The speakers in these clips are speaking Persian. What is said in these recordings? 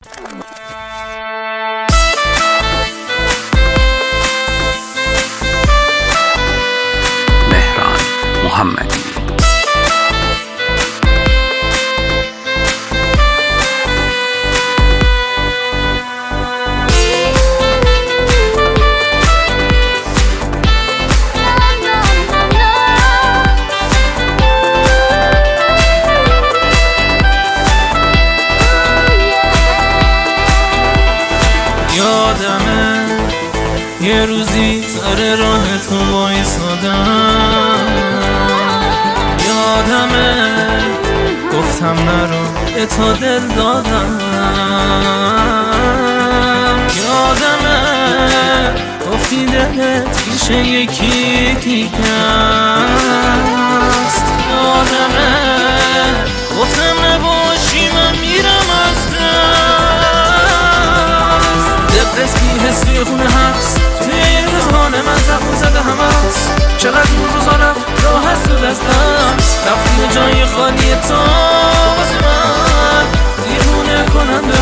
مهران محمدی. یادمه یه روزی سر راه تو وایسادم، یادمه گفتم نرو به تو دل دادم، یادمه گفتی دلت پیش یکی دیگه است، یادمه گفتم نباشی من میرم از دست بی حس توی خونه هست، توی این روزان من زبون زده هم هست، چقدر اون روزا رفت راه هست تو دستم، رفتی و جای خالی تو واسه من دیوونه کننده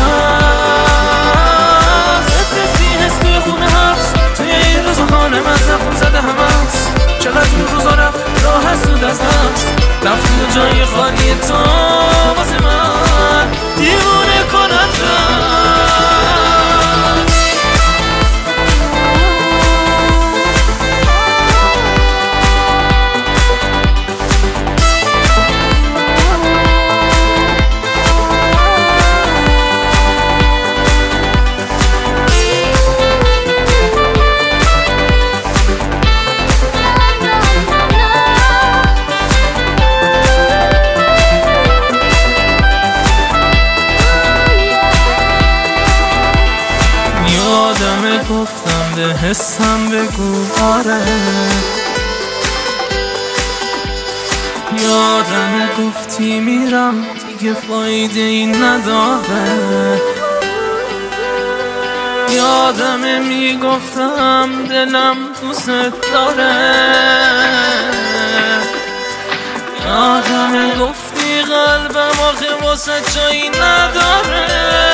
هست. دست بی حس توی خونه هست، توی این روزان من زبون زده هم هست، چقدر اون روزا رفت راه هست تو دستم، رفتی و جای خالی تو واسه من دیوونه کننده هست. یادمه گفتم به حسم بگو آره، یادمه گفتی میرم دیگه فایده این نداره، یادمه میگفتم دلم دوست داره، یادمه گفتی قلبم آخه واسه جایی نداره.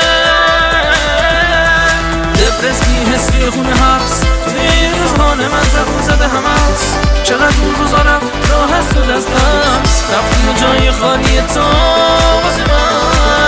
دپرس بی حس توی خونه هست، توی این روزان من زبون زده هم هست، چقدر اون روزا رفت راه هست تو دستم، رفتی و جای خالی تو واسه من